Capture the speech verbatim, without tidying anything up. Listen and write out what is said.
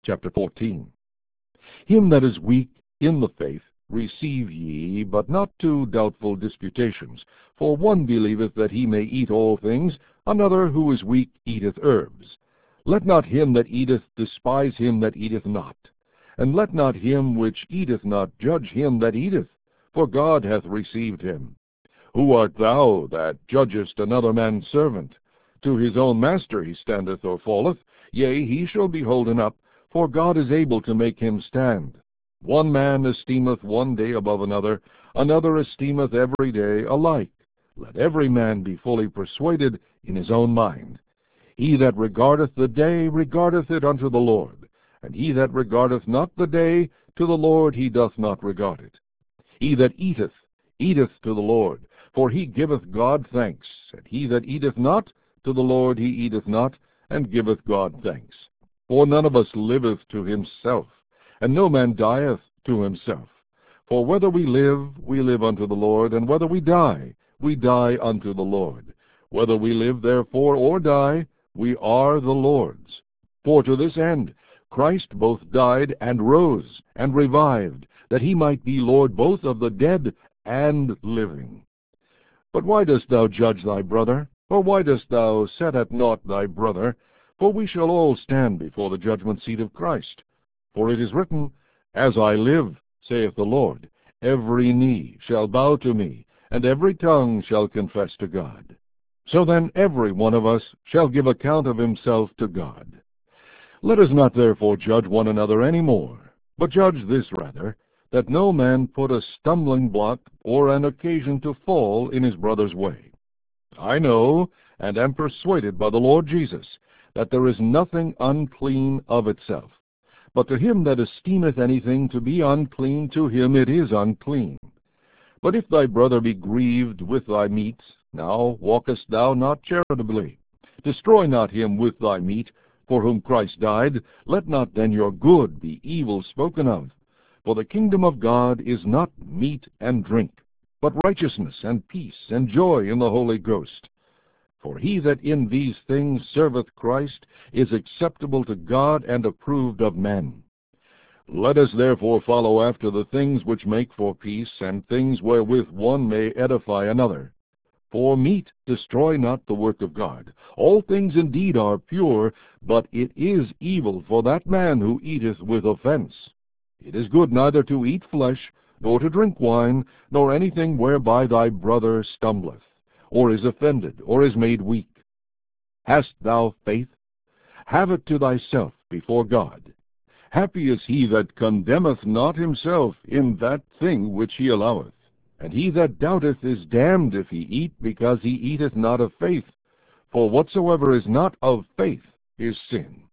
Chapter fourteen. Him that is weak in the faith receive ye, but not to doubtful disputations. For one believeth that he may eat all things, another who is weak eateth herbs. Let not him that eateth despise him that eateth not. And let not him which eateth not judge him that eateth, for God hath received him. Who art thou that judgest another man's servant? To his own master he standeth or falleth, yea, he shall be holden up, for God is able to make him stand. One man esteemeth one day above another, another esteemeth every day alike. Let every man be fully persuaded in his own mind. He that regardeth the day regardeth it unto the Lord, and he that regardeth not the day, to the Lord he doth not regard it. He that eateth, eateth to the Lord, for he giveth God thanks, and he that eateth not, to the Lord he eateth not, and giveth God thanks. For none of us liveth to himself, and no man dieth to himself. For whether we live, we live unto the Lord, and whether we die, we die unto the Lord. Whether we live therefore or die, we are the Lord's. For to this end Christ both died and rose and revived, that he might be Lord both of the dead and living. But why dost thou judge thy brother? Or why dost thou set at naught thy brother? For we shall all stand before the judgment seat of Christ. For it is written, As I live, saith the Lord, every knee shall bow to me, and every tongue shall confess to God. So then every one of us shall give account of himself to God. Let us not therefore judge one another any more, but judge this rather, that no man put a stumbling block or an occasion to fall in his brother's way. I know, and am persuaded by the Lord Jesus, that there is nothing unclean of itself. But to him that esteemeth anything to be unclean, to him it is unclean. But if thy brother be grieved with thy meat, now walkest thou not charitably. Destroy not him with thy meat, for whom Christ died. Let not then your good be evil spoken of. For the kingdom of God is not meat and drink, but righteousness and peace and joy in the Holy Ghost. For he that in these things serveth Christ is acceptable to God and approved of men. Let us therefore follow after the things which make for peace, and things wherewith one may edify another. For meat destroy not the work of God. All things indeed are pure, but it is evil for that man who eateth with offense. It is good neither to eat flesh, nor to drink wine, nor anything whereby thy brother stumbleth, or is offended, or is made weak. Hast thou faith? Have it to thyself before God. Happy is he that condemneth not himself in that thing which he alloweth. And he that doubteth is damned if he eat, because he eateth not of faith. For whatsoever is not of faith is sin.